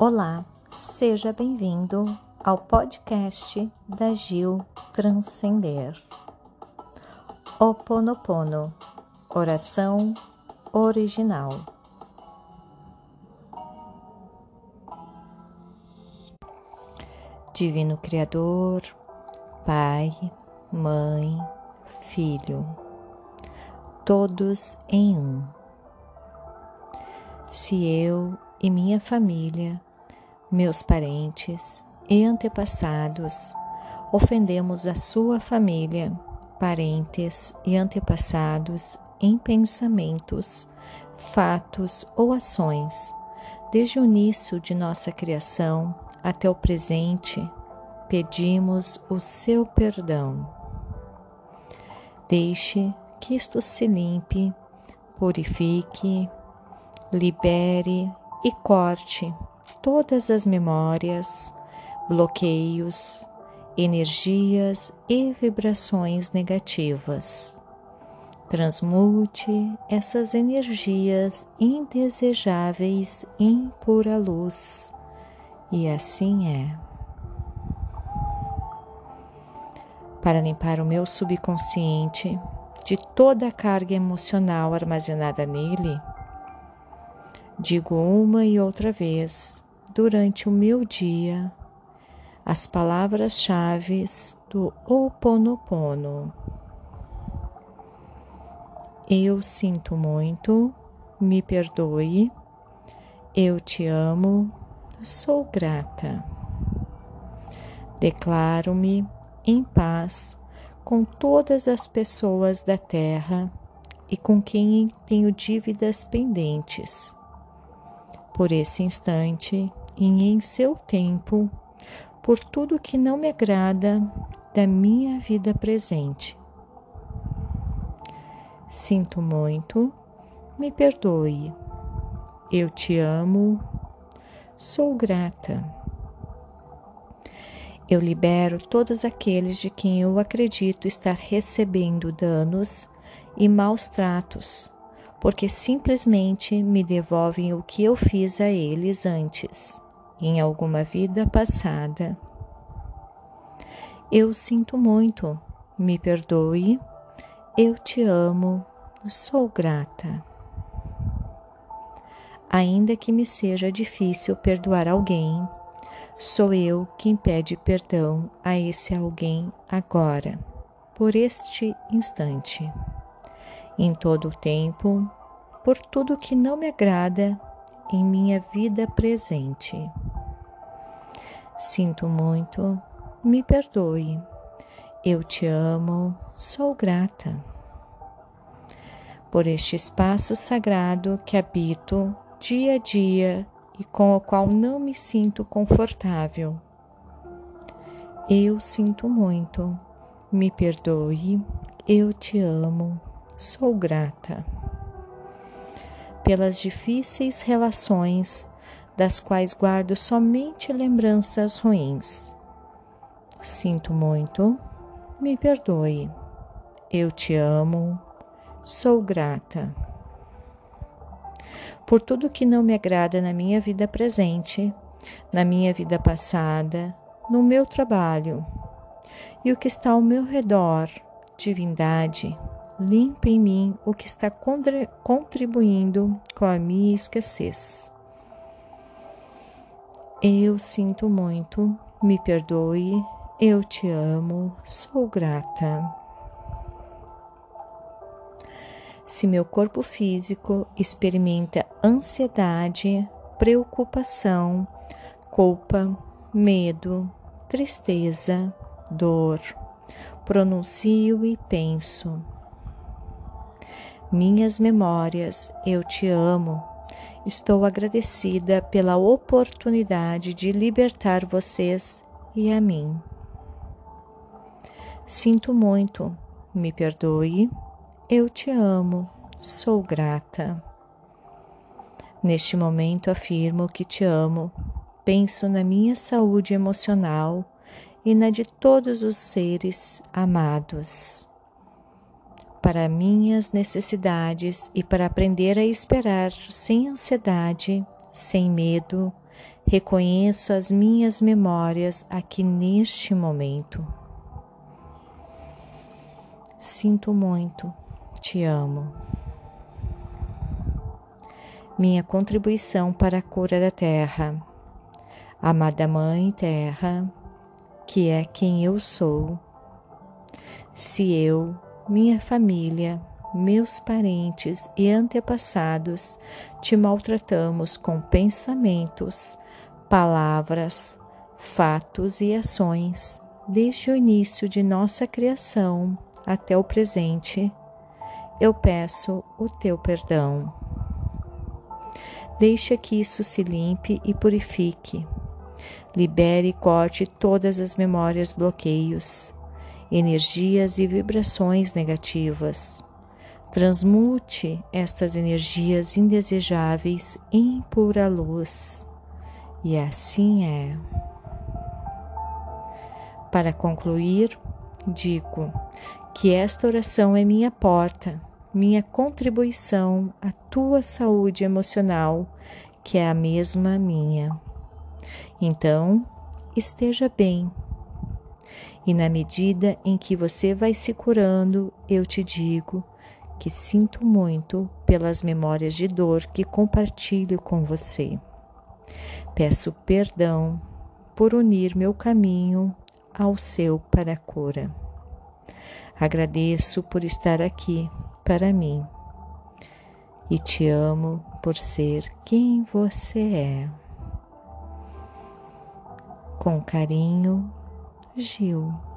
Olá, seja bem-vindo ao podcast da Gil Transcender. Ho'oponopono, oração original. Divino Criador, Pai, Mãe, Filho, todos em um. Se eu e minha família, meus parentes e antepassados ofendemos a sua família, parentes e antepassados em pensamentos, fatos ou ações, desde o início de nossa criação até o presente, pedimos o seu perdão. Deixe que isto se limpe, purifique, libere e corte todas as memórias, bloqueios, energias e vibrações negativas. Transmute essas energias indesejáveis em pura luz, e assim é. Para limpar o meu subconsciente de toda a carga emocional armazenada nele, digo uma e outra vez, durante o meu dia, as palavras-chave do Ho'oponopono. Eu sinto muito, me perdoe, eu te amo, sou grata. Declaro-me em paz com todas as pessoas da Terra e com quem tenho dívidas pendentes. Por esse instante e em seu tempo, por tudo que não me agrada da minha vida presente. Sinto muito, me perdoe, eu te amo, sou grata. Eu libero todos aqueles de quem eu acredito estar recebendo danos e maus tratos, porque simplesmente me devolvem o que eu fiz a eles antes, em alguma vida passada. Eu sinto muito, me perdoe, eu te amo, sou grata. Ainda que me seja difícil perdoar alguém, sou eu quem pede perdão a esse alguém agora, por este instante. Em todo o tempo, por tudo que não me agrada em minha vida presente. Sinto muito, me perdoe, eu te amo, sou grata. Por este espaço sagrado que habito dia a dia e com o qual não me sinto confortável. Eu sinto muito, me perdoe, eu te amo, sou grata. Pelas difíceis relações, das quais guardo somente lembranças ruins. Sinto muito, me perdoe, eu te amo, sou grata. Por tudo que não me agrada na minha vida presente, na minha vida passada, no meu trabalho e o que está ao meu redor, divindade, limpa em mim o que está contribuindo com a minha escassez. Eu sinto muito, me perdoe, eu te amo, sou grata. Se meu corpo físico experimenta ansiedade, preocupação, culpa, medo, tristeza, dor, pronuncio e penso. Minhas memórias, eu te amo, estou agradecida pela oportunidade de libertar vocês e a mim. Sinto muito, me perdoe, eu te amo, sou grata. Neste momento afirmo que te amo, penso na minha saúde emocional e na de todos os seres amados. Para minhas necessidades e para aprender a esperar sem ansiedade, sem medo, Reconheço as minhas memórias aqui neste momento. Sinto muito, te amo. Minha contribuição para a cura da Terra. Amada Mãe Terra, que é quem eu sou. Se eu, minha família, meus parentes e antepassados te maltratamos com pensamentos, palavras, fatos e ações, desde o início de nossa criação até o presente, eu peço o teu perdão. Deixa que isso se limpe e purifique. Libere e corte todas as memórias, bloqueios, energias e vibrações negativas. Transmute estas energias indesejáveis em pura luz. E assim é. Para concluir, digo que esta oração é minha porta, minha contribuição à tua saúde emocional, que é a mesma minha. Então, esteja bem. E na medida em que você vai se curando, eu te digo que sinto muito pelas memórias de dor que compartilho com você. Peço perdão por unir meu caminho ao seu para a cura. Agradeço por estar aqui para mim e te amo por ser quem você é. Com carinho, Gil.